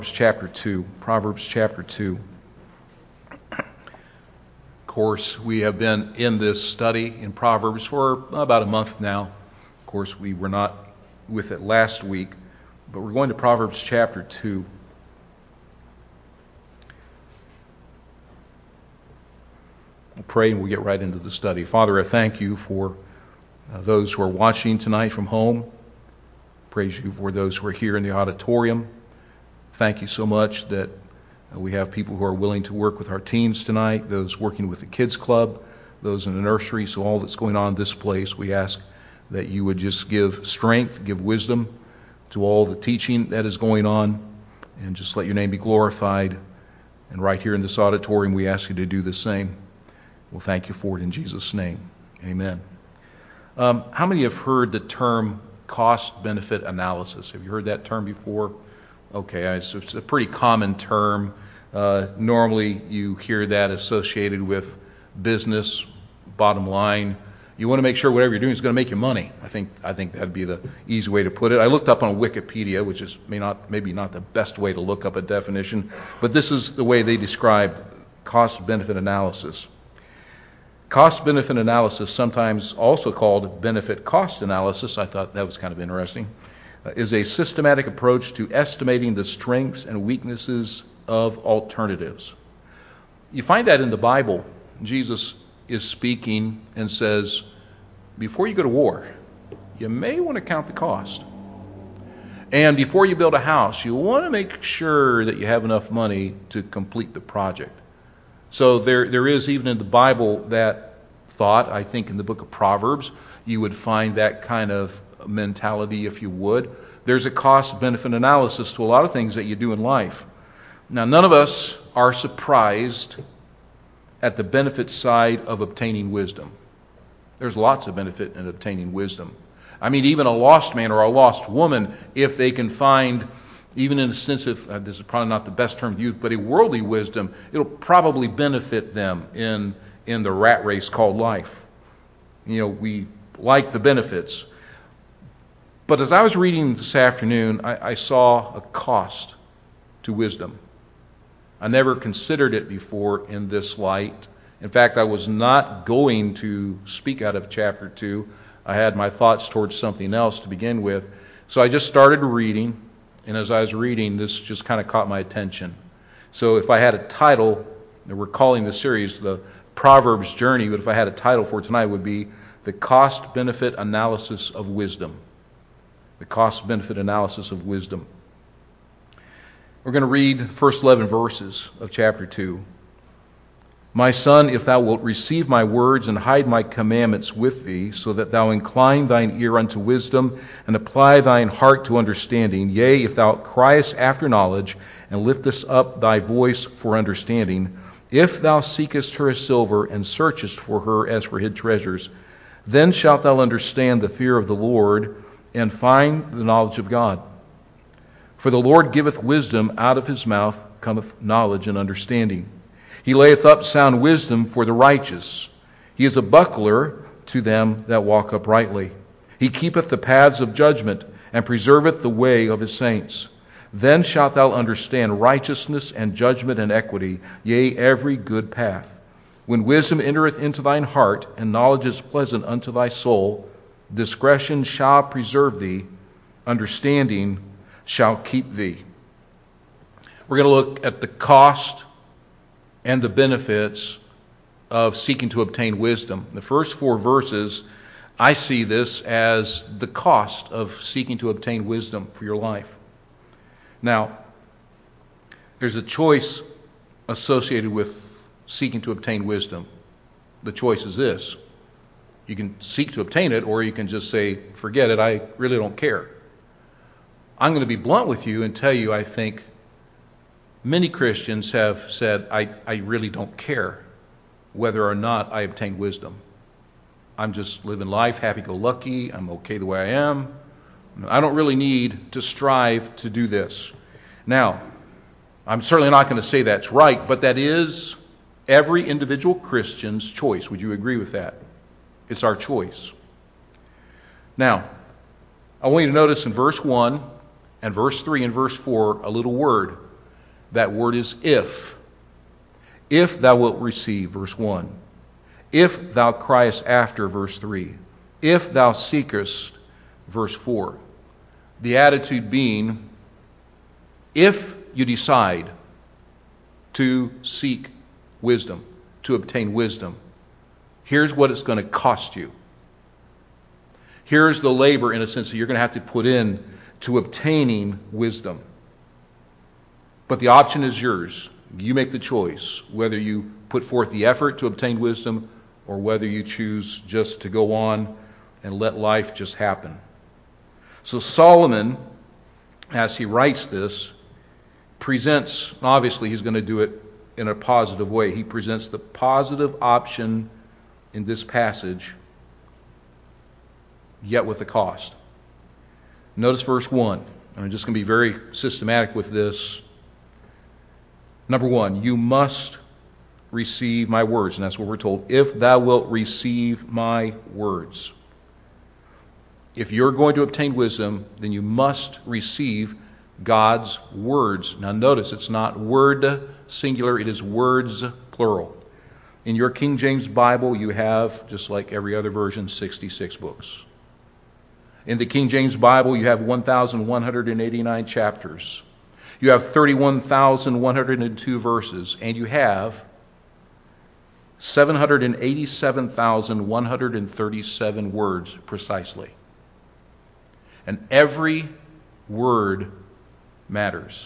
chapter 2. Proverbs chapter 2. Of course, we have been in this study in Proverbs for about a month now. Of course, we were not with it last week, but we're going to Proverbs chapter 2. We'll pray and we'll get right into the study. Father, I thank you for those who are watching tonight from home. Praise you for those who are here in the auditorium. Thank you so much that we have people who are willing to work with our teens tonight, those working with the kids club, those in the nursery. So all that's going on in this place, we ask that you would just give strength, give wisdom to all the teaching that is going on, and just let your name be glorified. And right here in this auditorium, we ask you to do the same. We'll thank you for it in Jesus' name. Amen. How many have heard the term cost-benefit analysis? Have you heard that term before? Okay, it's a pretty common term. Normally you hear that associated with business, bottom line. You want to make sure whatever you're doing is going to make you money. I think that'd be the easy way to put it. I looked up on Wikipedia, which is maybe not the best way to look up a definition, but this is the way they describe cost-benefit analysis. Cost-benefit analysis, sometimes also called benefit-cost analysis, I thought that was kind of interesting, is a systematic approach to estimating the strengths and weaknesses of alternatives. You find that in the Bible. Jesus is speaking and says, before you go to war, you may want to count the cost. And before you build a house, you want to make sure that you have enough money to complete the project. So there is, even in the Bible, that thought. I think in the book of Proverbs, you would find that kind of mentality, if you would. There's a cost-benefit analysis to a lot of things that you do in life. Now, none of us are surprised at the benefit side of obtaining wisdom. There's lots of benefit in obtaining wisdom. I mean, even a lost man or a lost woman, if they can find, even in the sense of, this is probably not the best term to use, but a worldly wisdom, it'll probably benefit them in the rat race called life. You know, we like the benefits. But as I was reading this afternoon, I saw a cost to wisdom. I never considered it before in this light. In fact, I was not going to speak out of chapter 2. I had my thoughts towards something else to begin with. So I just started reading, and as I was reading, this just kind of caught my attention. So if I had a title, and we're calling the series the Proverbs Journey, but if I had a title for tonight, it would be The Cost-Benefit Analysis of Wisdom. The cost-benefit analysis of wisdom. We're going to read the first 11 verses of chapter 2. My son, if thou wilt receive my words and hide my commandments with thee, so that thou incline thine ear unto wisdom and apply thine heart to understanding, yea, if thou criest after knowledge and liftest up thy voice for understanding, if thou seekest her as silver and searchest for her as for hid treasures, then shalt thou understand the fear of the Lord and find the knowledge of God. For the Lord giveth wisdom, out of his mouth cometh knowledge and understanding. He layeth up sound wisdom for the righteous. He is a buckler to them that walk uprightly. He keepeth the paths of judgment, and preserveth the way of his saints. Then shalt thou understand righteousness and judgment and equity, yea, every good path. When wisdom entereth into thine heart, and knowledge is pleasant unto thy soul, discretion shall preserve thee, understanding shall keep thee. We're going to look at the cost and the benefits of seeking to obtain wisdom. The first 4 verses, I see this as the cost of seeking to obtain wisdom for your life. Now, there's a choice associated with seeking to obtain wisdom. The choice is this. You can seek to obtain it, or you can just say, forget it, I really don't care. I'm going to be blunt with you and tell you I think many Christians have said, I really don't care whether or not I obtain wisdom. I'm just living life happy-go-lucky. I'm okay the way I am. I don't really need to strive to do this. Now, I'm certainly not going to say that's right, but that is every individual Christian's choice. Would you agree with that? It's our choice. Now, I want you to notice in verse 1 and verse 3 and verse 4 a little word. That word is if. If thou wilt receive, verse 1. If thou criest after, verse 3. If thou seekest, verse 4. The attitude being, if you decide to seek wisdom, to obtain wisdom, here's what it's going to cost you. Here's the labor, in a sense, that you're going to have to put in to obtaining wisdom. But the option is yours. You make the choice, whether you put forth the effort to obtain wisdom or whether you choose just to go on and let life just happen. So Solomon, as he writes this, presents, obviously he's going to do it in a positive way. He presents the positive option in this passage, yet with a cost. Notice verse 1. I'm just going to be very systematic with this. Number 1, you must receive my words. And that's what we're told. If thou wilt receive my words. If you're going to obtain wisdom, then you must receive God's words. Now notice, it's not word singular, it is words plural. In your King James Bible, you have, just like every other version, 66 books. In the King James Bible, you have 1,189 chapters. You have 31,102 verses, and you have 787,137 words precisely. And every word matters.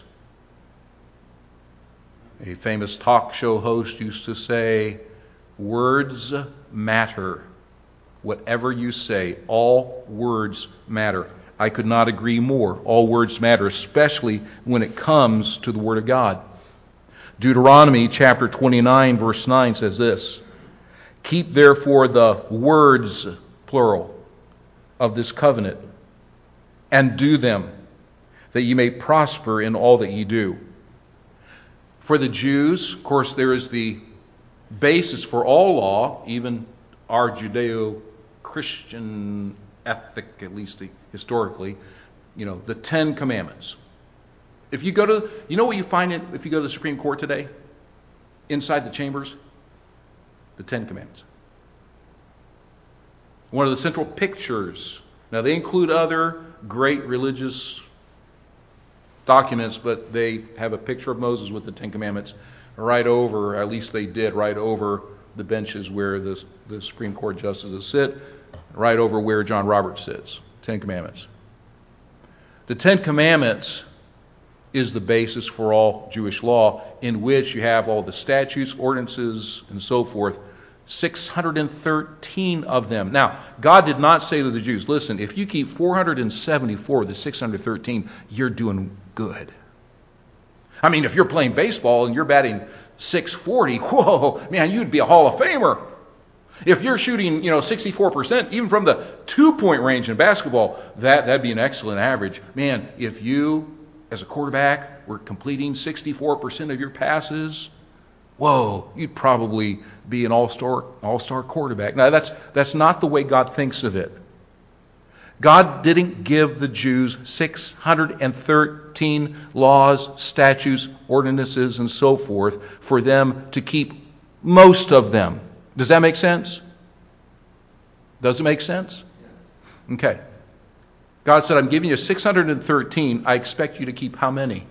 A famous talk show host used to say, words matter. Whatever you say, all words matter. I could not agree more. All words matter, especially when it comes to the Word of God. Deuteronomy chapter 29, verse 9 says this, keep therefore the words, plural, of this covenant, and do them, that ye may prosper in all that ye do. For the Jews, of course, there is the basis for all law, even our Judeo-Christian ethic, at least historically, the Ten Commandments. If you go to, what you find if you go to the Supreme Court today? Inside the chambers? The Ten Commandments. One of the central pictures. Now they include other great religious documents, but they have a picture of Moses with the Ten Commandments right over, at least they did, right over the benches where the Supreme Court justices sit, right over where John Roberts sits. Ten Commandments. The Ten Commandments is the basis for all Jewish law, in which you have all the statutes, ordinances, and so forth. 613 of them. Now, God did not say to the Jews, listen, if you keep 474 of the 613, you're doing good. I mean, if you're playing baseball and you're batting .640, whoa, man, you'd be a Hall of Famer. If you're shooting, 64%, even from the 2-point range in basketball, that'd be an excellent average. Man, if you, as a quarterback, were completing 64% of your passes, whoa, you'd probably be an all-star quarterback. Now, that's not the way God thinks of it. God didn't give the Jews 613 laws, statutes, ordinances, and so forth for them to keep most of them. Does that make sense? Does it make sense? Okay. God said, I'm giving you 613. I expect you to keep how many?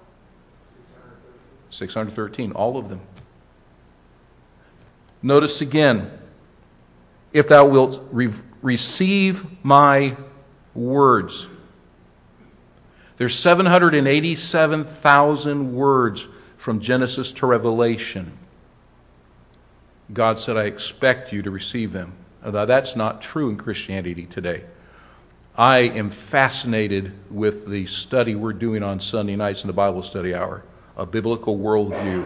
613. All of them. Notice again, if thou wilt receive my words. There's 787,000 words from Genesis to Revelation. God said, I expect you to receive them. Now, that's not true in Christianity today. I am fascinated with the study we're doing on Sunday nights in the Bible study hour, a biblical worldview.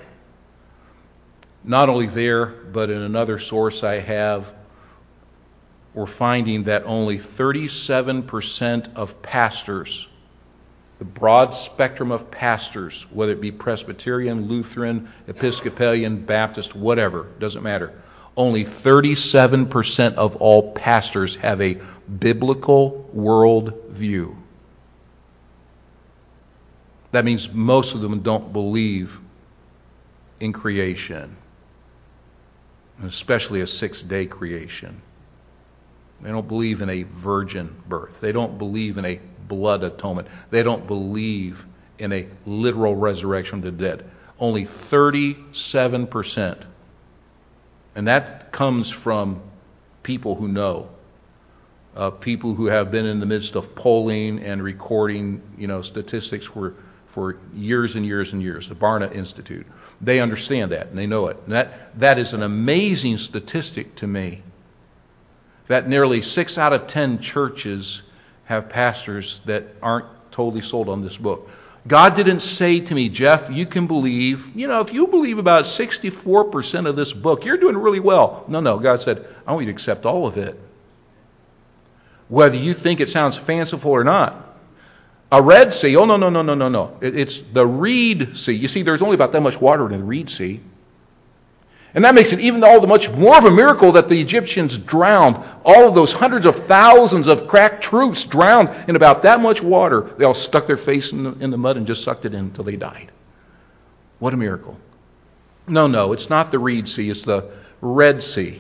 Not only there, but in another source I have, we're finding that only 37% of pastors, the broad spectrum of pastors, whether it be Presbyterian, Lutheran, Episcopalian, Baptist, whatever, doesn't matter. Only 37% of all pastors have a biblical world view. That means most of them don't believe in creation, especially a 6-day creation. They don't believe in a virgin birth. They don't believe in a blood atonement. They don't believe in a literal resurrection of the dead. Only 37%. And that comes from people who know. People who have been in the midst of polling and recording, statistics for years and years and years. The Barna Institute. They understand that and they know it. And that is an amazing statistic to me. That nearly 6 out of 10 churches have pastors that aren't totally sold on this book. God didn't say to me, Jeff, you can believe, if you believe about 64% of this book, you're doing really well. No. God said, I want you to accept all of it. Whether you think it sounds fanciful or not. A Red Sea, no. It's the Reed Sea. You see, there's only about that much water in the Reed Sea. And that makes it even all the much more of a miracle that the Egyptians drowned. All of those hundreds of thousands of crack troops drowned in about that much water. They all stuck their face in the mud and just sucked it in until they died. What a miracle. No, it's not the Reed Sea. It's the Red Sea.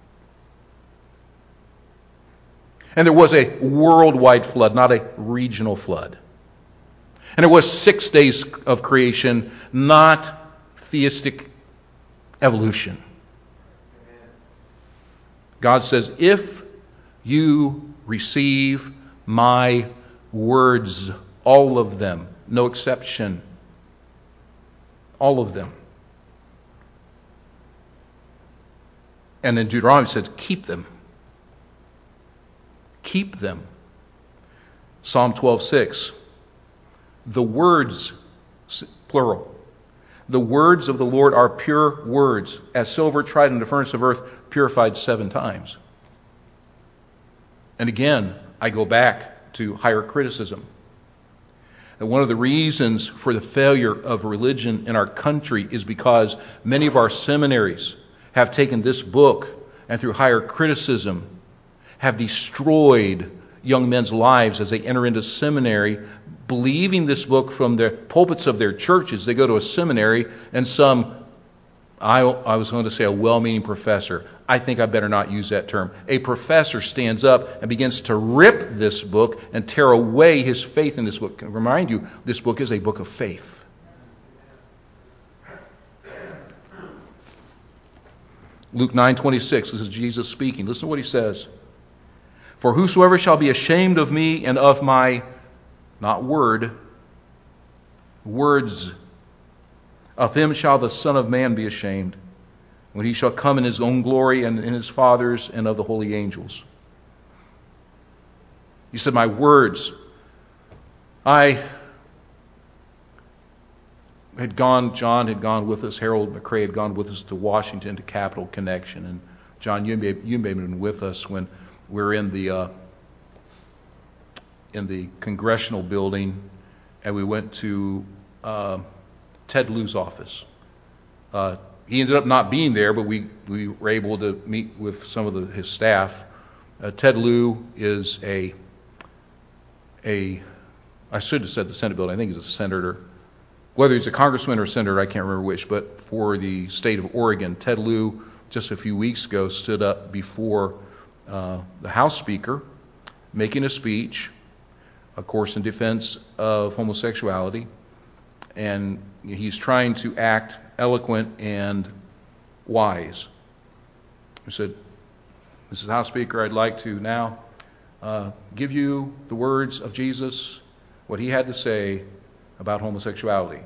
And there was a worldwide flood, not a regional flood. And it was 6 days of creation, not theistic evolution. God says, if you receive my words, all of them, no exception, all of them. And then Deuteronomy says, keep them. Keep them. Psalm 12:6. The words, plural, the words of the Lord are pure words, as silver tried in the furnace of earth, purified 7 times. And again, I go back to higher criticism. And one of the reasons for the failure of religion in our country is because many of our seminaries have taken this book and through higher criticism have destroyed young men's lives as they enter into seminary, believing this book from the pulpits of their churches. They go to a seminary and I was going to say a well-meaning professor. I think I better not use that term. A professor stands up and begins to rip this book and tear away his faith in this book. I remind you, this book is a book of faith. Luke 9:26, this is Jesus speaking. Listen to what he says. For whosoever shall be ashamed of me and of my, not word, words, of him shall the Son of Man be ashamed, when he shall come in his own glory and in his Father's and of the holy angels. He said, my words. John had gone with us, Harold McCrae had gone with us to Washington to Capital Connection. And John, you may have been with us when we were in the congressional building, and we went to Ted Lieu's office. He ended up not being there, but we were able to meet with some of his staff. Ted Lieu is I should have said the Senate building. I think he's a senator. Whether he's a congressman or a senator, I can't remember which, but for the state of Oregon, Ted Lieu just a few weeks ago stood up before the House Speaker, making a speech, of course, in defense of homosexuality. And he's trying to act eloquent and wise. He said, Mrs. House Speaker, I'd like to now give you the words of Jesus, what he had to say about homosexuality.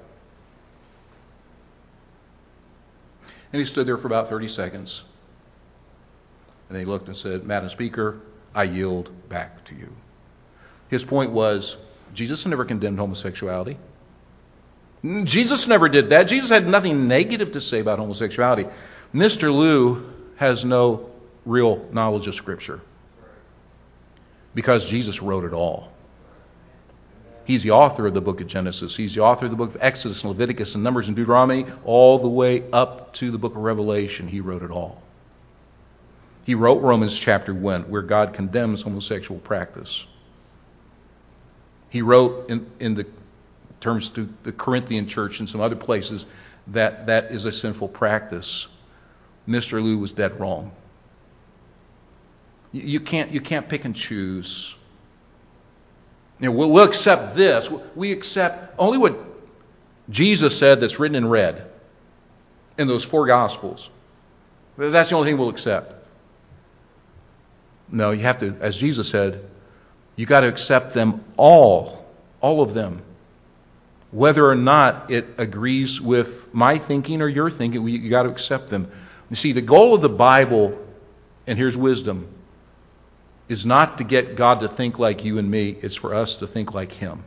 And he stood there for about 30 seconds. And he looked and said, Madam Speaker, I yield back to you. His point was, Jesus never condemned homosexuality. Jesus never did that. Jesus had nothing negative to say about homosexuality. Mr. Lieu has no real knowledge of Scripture because Jesus wrote it all. He's the author of the book of Genesis. He's the author of the book of Exodus and Leviticus and Numbers and Deuteronomy, all the way up to the book of Revelation. He wrote it all. He wrote Romans chapter 1, where God condemns homosexual practice. He wrote in the terms to the Corinthian church and some other places, that is a sinful practice. Mr. Liu was dead wrong. You can't pick and choose. We'll accept this. We accept only what Jesus said that's written in red in those 4 Gospels. That's the only thing we'll accept. No, you have to, as Jesus said, you got to accept them all of them. Whether or not it agrees with my thinking or your thinking, you got to accept them. You see, the goal of the Bible, and here's wisdom, is not to get God to think like you and me. It's for us to think like Him.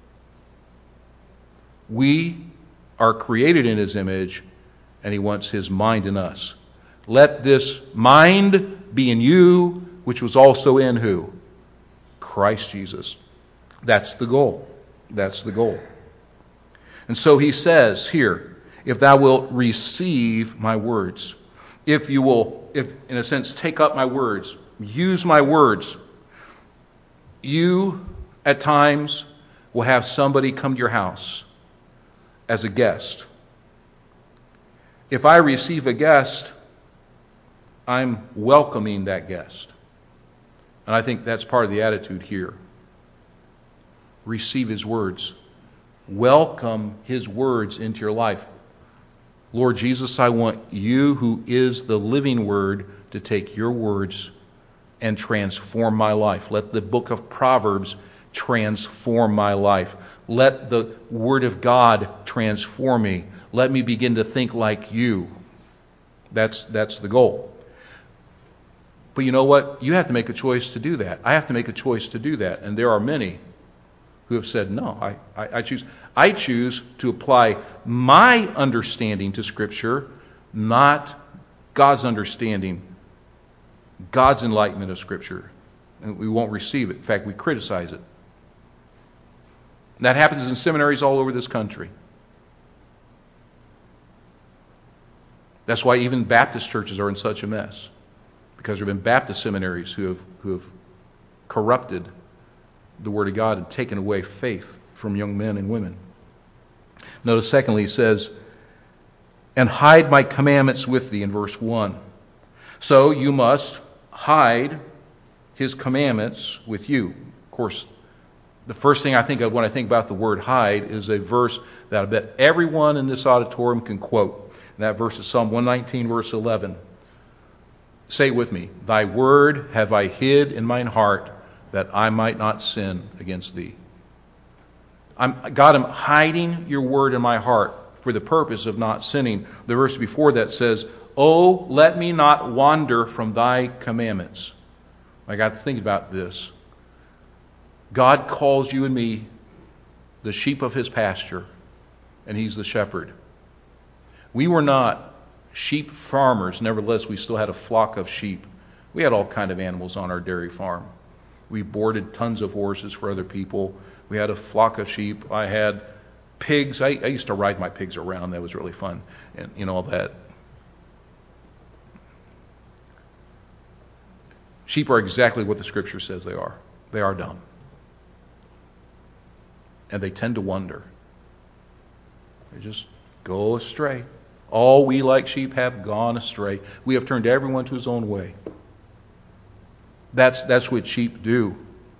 We are created in His image, and He wants His mind in us. Let this mind be in you, which was also in who? Christ Jesus. That's the goal. That's the goal. And so He says here, if thou wilt receive my words, if you will, in a sense, take up my words, use my words, you at times will have somebody come to your house as a guest. If I receive a guest, I'm welcoming that guest. And I think that's part of the attitude here. Receive His words. Welcome His words into your life. Lord Jesus, I want you, who is the living Word, to take your words and transform my life. Let the book of Proverbs transform my life. Let the Word of God transform me. Let me begin to think like you. That's the goal. But you know what? You have to make a choice to do that. I have to make a choice to do that. And there are many who have said, no, I choose. I choose to apply my understanding to Scripture, not God's understanding, God's enlightenment of Scripture. And we won't receive it. In fact, we criticize it. And that happens in seminaries all over this country. That's why even Baptist churches are in such a mess. Because there have been Baptist seminaries who have corrupted the Word of God and taken away faith from young men and women. Notice secondly, he says, and hide my commandments with thee in verse 1. So you must hide His commandments with you. Of course, the first thing I think of when I think about the word hide is a verse that I bet everyone in this auditorium can quote. And that verse is Psalm 119, verse 11. Say it with me. Thy word have I hid in mine heart, that I might not sin against thee. God, I'm hiding your word in my heart for the purpose of not sinning. The verse before that says, oh, let me not wander from thy commandments. I got to think about this. God calls you and me the sheep of His pasture, and He's the shepherd. We were not sheep farmers. Nevertheless, we still had a flock of sheep. We had all kind of animals on our dairy farm. We boarded tons of horses for other people. We had a flock of sheep. I had pigs. I used to ride my pigs around. That was really fun. And all that. Sheep are exactly what the Scripture says they are. They are dumb. And they tend to wander. They just go astray. All we like sheep have gone astray. We have turned everyone to his own way. That's what sheep do.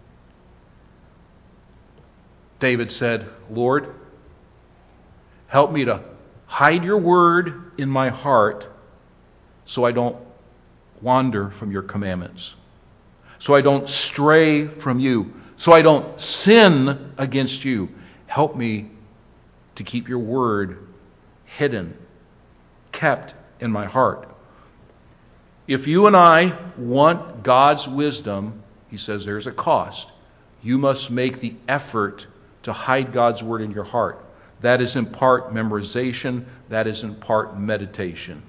David said, Lord, help me to hide your word in my heart so I don't wander from your commandments, so I don't stray from you, so I don't sin against you. Help me to keep your word hidden, kept in my heart. If you and I want God's wisdom, he says there's a cost. You must make the effort to hide God's word in your heart. That is in part memorization. That is in part meditation.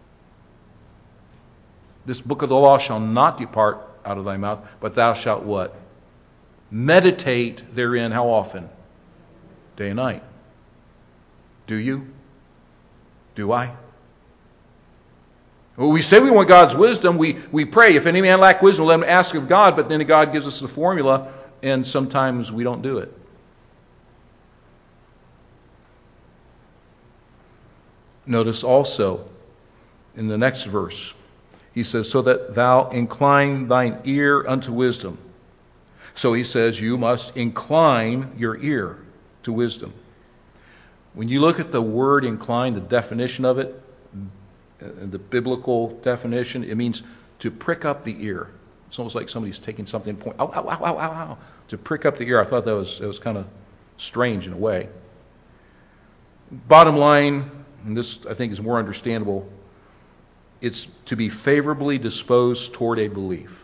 This book of the law shall not depart out of thy mouth, but thou shalt what? Meditate therein how often? Day and night. Do you? Do I? Well, we say we want God's wisdom. We pray, if any man lack wisdom, let him ask of God, but then God gives us the formula, and sometimes we don't do it. Notice also in the next verse, he says, so that thou incline thine ear unto wisdom. So he says you must incline your ear to wisdom. When you look at the word incline, the definition of it, the biblical definition, it means to prick up the ear. It's almost like somebody's taking something and pointing, ow, ow, ow, ow, ow, ow, to prick up the ear. I thought that was kind of strange in a way. Bottom line, and this I think is more understandable, it's to be favorably disposed toward a belief.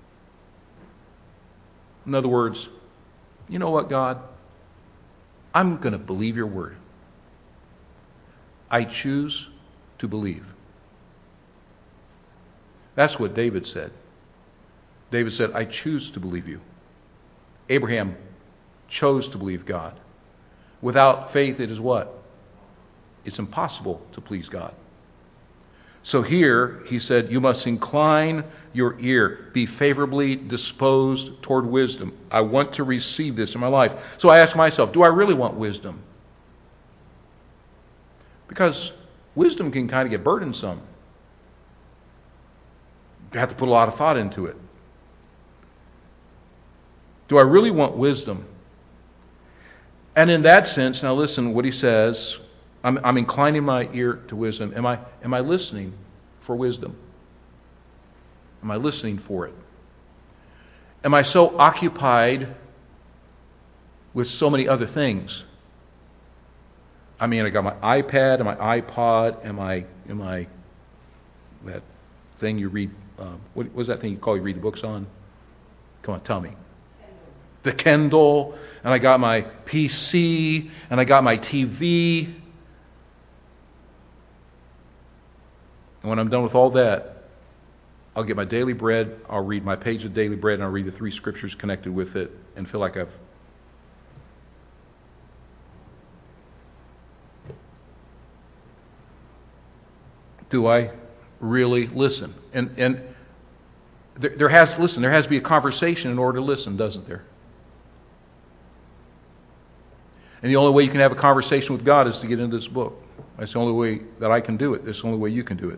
In other words, you know what, God? I'm going to believe your word. I choose to believe. That's what David said. David said, I choose to believe you. Abraham chose to believe God. Without faith, it is what? It's impossible to please God. So here, he said, you must incline your ear, be favorably disposed toward wisdom. I want to receive this in my life. So I ask myself, do I really want wisdom? Because wisdom can kind of get burdensome. You have to put a lot of thought into it. Do I really want wisdom? And in that sense, now listen what he says, I'm inclining my ear to wisdom. Am I listening for wisdom? Am I listening for it? Am I so occupied with so many other things? I mean, I got my iPad and my iPod and my that thing you read. What was that thing you read the books on? Come on, tell me. The Kindle, and I got my PC, and I got my TV. And when I'm done with all that, I'll get my daily bread, I'll read my page of daily bread, and I'll read the 3 scriptures connected with it, and feel like I've... Do I really listen? And there has to be a conversation in order to listen, doesn't there? And the only way you can have a conversation with God is to get into this book. That's the only way that I can do it. That's the only way you can do it.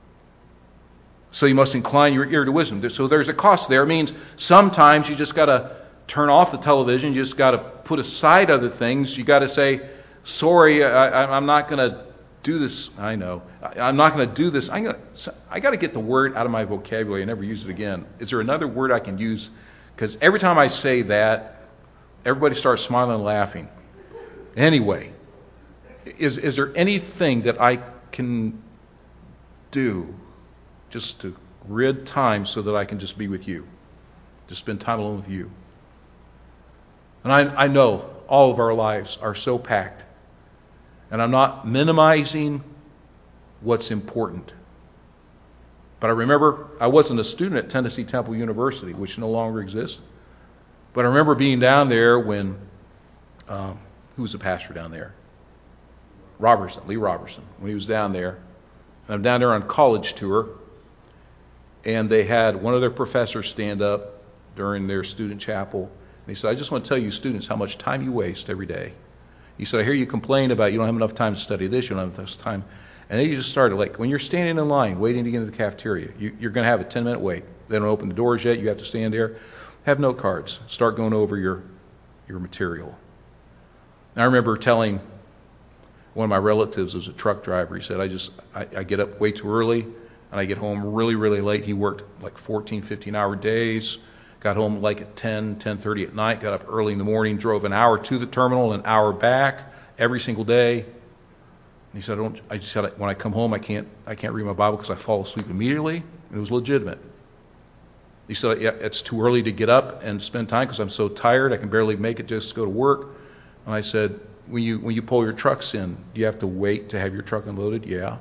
So you must incline your ear to wisdom. So there's a cost there. It means sometimes you just got to turn off the television. You just got to put aside other things. You got to say, sorry, I'm not going to do this. I know. I'm not going to do this. I got to get the word out of my vocabulary and never use it again. Is there another word I can use? Because every time I say that, everybody starts smiling and laughing. Anyway, is there anything that I can do just to rid time so that I can just be with you, to spend time alone with you? And I know all of our lives are so packed, and I'm not minimizing what's important. But I remember I wasn't a student at Tennessee Temple University, which no longer exists. But I remember being down there when... who was the pastor down there? Lee Robertson, when he was down there. And I'm down there on college tour, and they had one of their professors stand up during their student chapel. And he said, I just want to tell you students how much time you waste every day. He said, I hear you complain about you don't have enough time to study this, you don't have enough time. And then you just started, like when you're standing in line waiting to get into the cafeteria, you're going to have a 10-minute wait. They don't open the doors yet, you have to stand there. Have note cards. Start going over your material. I remember telling one of my relatives who was a truck driver, he said, I get up way too early and I get home really, really late. He worked like 14, 15-hour days, got home like at 10:30 at night, got up early in the morning, drove an hour to the terminal, an hour back every single day. And he said, when I come home, I can't read my Bible because I fall asleep immediately. And it was legitimate. He said, yeah, it's too early to get up and spend time because I'm so tired, I can barely make it just to go to work. And I said, when you pull your trucks in, do you have to wait to have your truck unloaded? Yeah.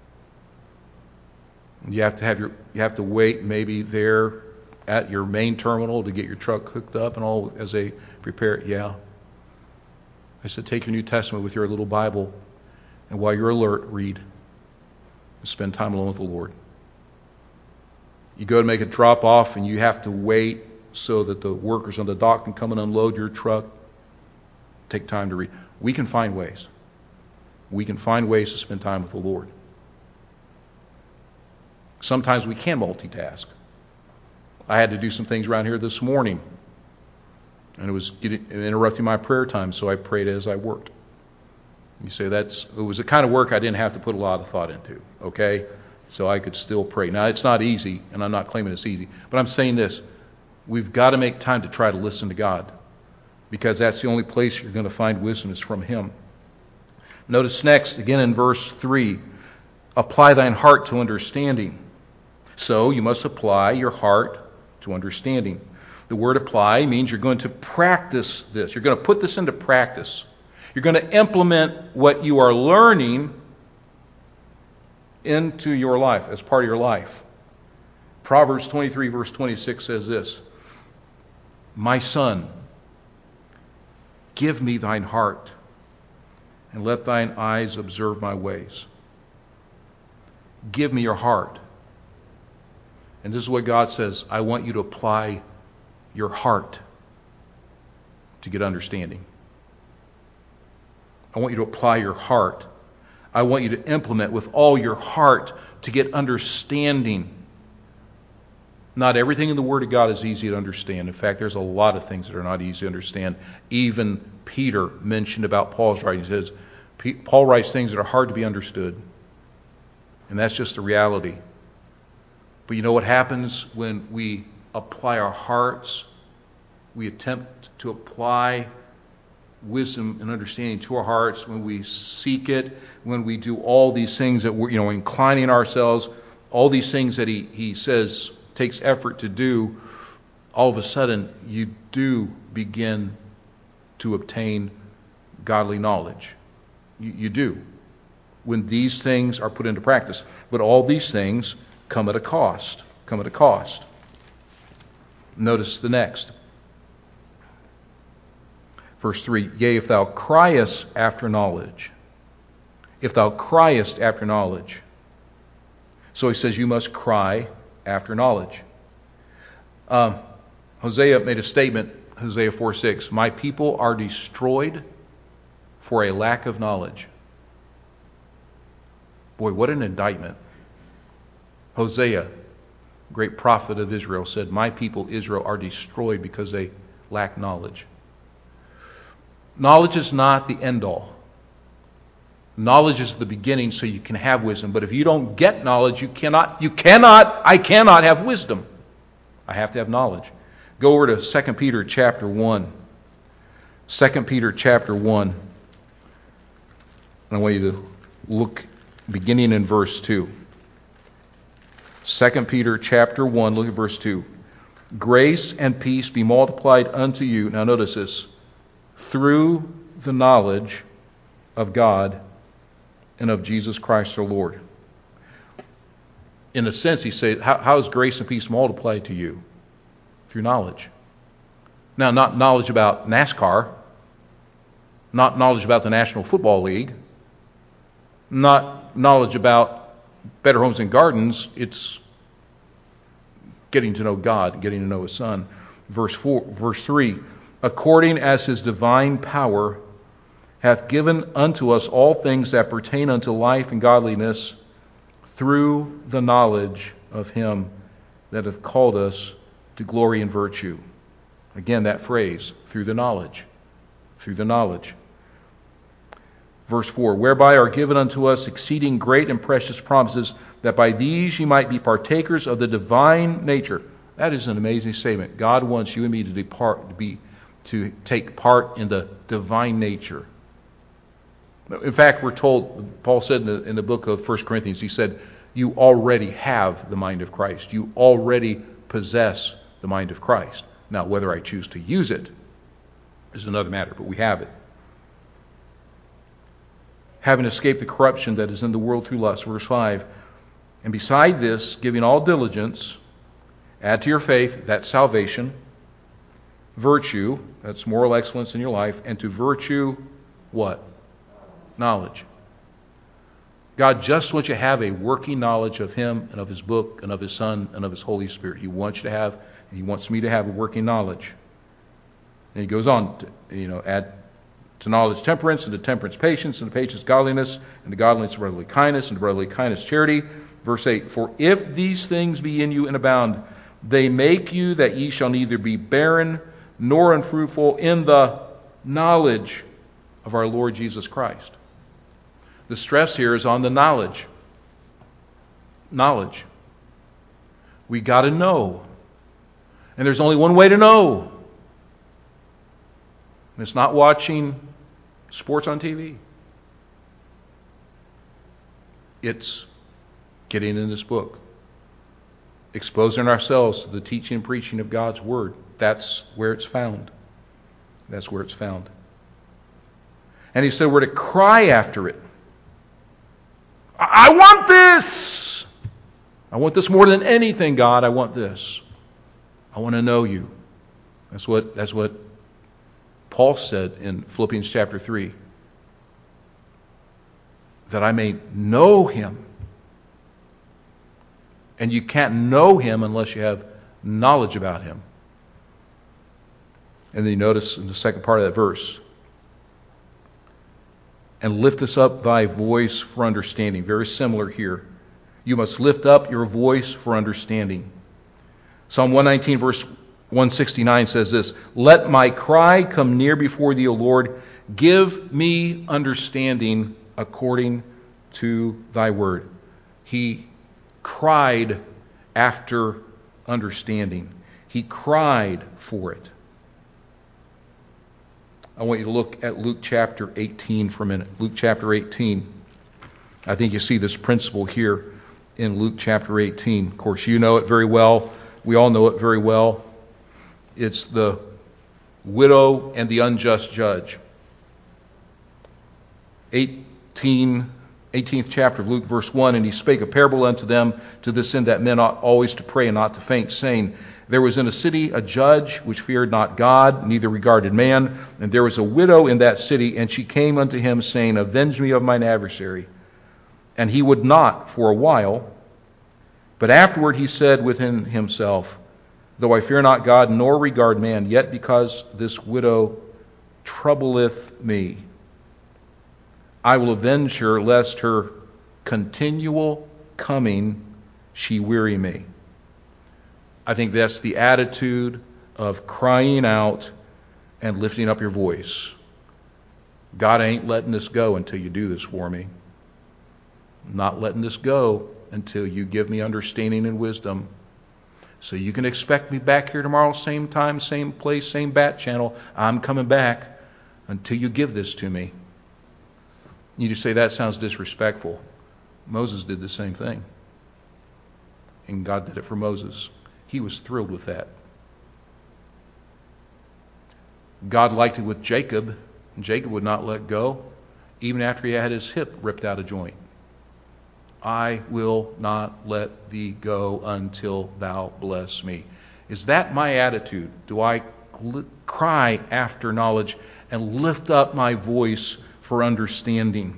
You have to wait maybe there at your main terminal to get your truck hooked up and all as they prepare it? Yeah. I said, take your New Testament with your little Bible, and while you're alert, read and spend time alone with the Lord. You go to make a drop off and you have to wait so that the workers on the dock can come and unload your truck. Take time to read. We can find ways. we can find ways to spend time with the Lord. Sometimes we can multitask. I had to do some things around here this morning, and it was interrupting my prayer time, so I prayed as I worked. You say it was the kind of work I didn't have to put a lot of thought into, okay? So I could still pray. Now, it's not easy, and I'm not claiming it's easy, but I'm saying this. We've got to make time to try to listen to God, because that's the only place you're going to find wisdom is from Him. Notice next, again in verse 3, apply thine heart to understanding. So you must apply your heart to understanding. The word apply means you're going to practice this. You're going to put this into practice. You're going to implement what you are learning into your life, as part of your life. Proverbs 23 verse 26 says this, my son, give me thine heart, and let thine eyes observe my ways. Give me your heart. And this is what God says, I want you to apply your heart to get understanding. I want you to apply your heart. I want you to implement with all your heart to get understanding. Not everything in the Word of God is easy to understand. In fact, there's a lot of things that are not easy to understand. Even Peter mentioned about Paul's writing. He says, Paul writes things that are hard to be understood. And that's just the reality. But you know what happens when we apply our hearts? We attempt to apply wisdom and understanding to our hearts, when we seek it, when we do all these things that we're, inclining ourselves, all these things that he says takes effort to do, all of a sudden you do begin to obtain godly knowledge. You do. When these things are put into practice. But all these things come at a cost. Notice the next. Verse 3, yea, if thou criest after knowledge. If thou criest after knowledge. So he says you must cry after knowledge. Hosea made a statement, Hosea 4:6, my people are destroyed for a lack of knowledge. Boy, what an indictment. Hosea, great prophet of Israel, said, my people Israel are destroyed because they lack knowledge. Knowledge is not the end all. Knowledge is the beginning so you can have wisdom. But if you don't get knowledge, I cannot have wisdom. I have to have knowledge. Go over to 2 Peter chapter 1. 2 Peter chapter 1. I want you to look beginning in verse 2. 2 Peter chapter 1, look at verse 2. Grace and peace be multiplied unto you. Now notice this. Through the knowledge of God and of Jesus Christ our Lord. In a sense, he says, how is grace and peace multiplied to you? Through knowledge. Now, not knowledge about NASCAR, not knowledge about the National Football League, not knowledge about Better Homes and Gardens. It's getting to know God, getting to know His Son. Verse 3, according as His divine power hath given unto us all things that pertain unto life and godliness, through the knowledge of Him that hath called us to glory and virtue. Again, that phrase, through the knowledge. Through the knowledge. Verse 4, whereby are given unto us exceeding great and precious promises, that by these ye might be partakers of the divine nature. That is an amazing statement. God wants you and me to take part in the divine nature. In fact, we're told, Paul said in the book of 1 Corinthians, he said, you already have the mind of Christ. You already possess the mind of Christ. Now, whether I choose to use it is another matter, but we have it. Having escaped the corruption that is in the world through lust. Verse 5, and beside this, giving all diligence, add to your faith, that's salvation, virtue, that's moral excellence in your life, and to virtue, what? Knowledge. God just wants you to have a working knowledge of Him and of His book and of His Son and of His Holy Spirit. He wants you to have, and He wants me to have a working knowledge. And He goes on to, add To knowledge, temperance, and to temperance, patience, and to patience, godliness, and to godliness, brotherly kindness, and to brotherly kindness, charity. Verse 8, for if these things be in you and abound, they make you that ye shall neither be barren nor unfruitful in the knowledge of our Lord Jesus Christ. The stress here is on the knowledge. Knowledge. We got to know. And there's only one way to know. And it's not watching sports on TV. It's getting in this book. Exposing ourselves to the teaching and preaching of God's Word. That's where it's found. That's where it's found. And he said we're to cry after it. I want this! I want this more than anything, God. I want this. I want to know you. That's what Paul said in Philippians chapter 3. That I may know him. And you can't know him unless you have knowledge about him. And then you notice in the second part of that verse, and lift us up thy voice for understanding. Very similar here. You must lift up your voice for understanding. Psalm 119 verse 169 says this, let my cry come near before thee, O Lord. Give me understanding according to thy word. He cried after understanding. He cried for it. I want you to look at Luke chapter 18 for a minute. Luke chapter 18. I think you see this principle here in Luke chapter 18. Of course, you know it very well. We all know it very well. It's the widow and the unjust judge. 18th chapter of Luke, verse 1, and he spake a parable unto them to this end that men ought always to pray and not to faint, saying, there was in a city a judge which feared not God, neither regarded man, and there was a widow in that city, and she came unto him, saying, avenge me of mine adversary. And he would not for a while, but afterward he said within himself, though I fear not God, nor regard man, yet because this widow troubleth me, I will avenge her, lest her continual coming she weary me. I think that's the attitude of crying out and lifting up your voice. God ain't letting this go until you do this for me. I'm not letting this go until you give me understanding and wisdom. So you can expect me back here tomorrow, same time, same place, same bat channel. I'm coming back until you give this to me. You just say, that sounds disrespectful. Moses did the same thing. And God did it for Moses. He was thrilled with that. God liked it with Jacob. And Jacob would not let go, even after he had his hip ripped out of joint. I will not let thee go until thou bless me. Is that my attitude? Do I cry after knowledge and lift up my voice for understanding?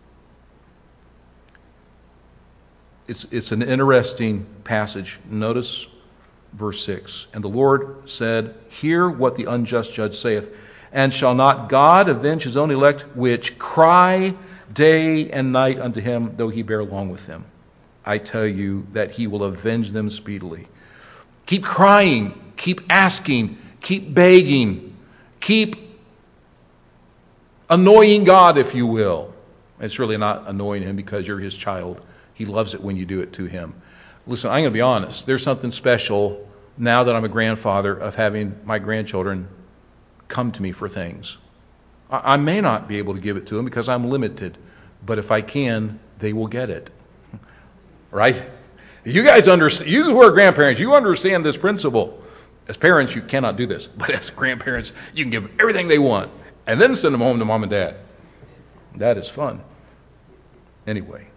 It's an interesting passage. Notice verse 6. And the Lord said, hear what the unjust judge saith. And shall not God avenge his own elect, which cry day and night unto him, though he bear long with them? I tell you that he will avenge them speedily. Keep crying, keep asking, keep begging, keep annoying God, if you will. It's really not annoying him because you're his child. He loves it when you do it to him. Listen, I'm going to be honest. There's something special now that I'm a grandfather of having my grandchildren come to me for things. I may not be able to give it to them because I'm limited, but if I can, they will get it. Right? You guys understand, you who are grandparents, you understand this principle. As parents, you cannot do this, but as grandparents, you can give them everything they want and then send them home to mom and dad. That is fun. Anyway,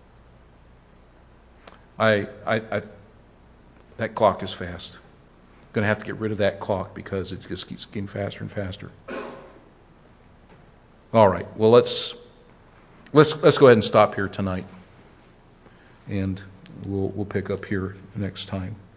that clock is fast. I'm going to have to get rid of that clock because it just keeps getting faster and faster. All right. Well, let's go ahead and stop here tonight, and we'll pick up here next time.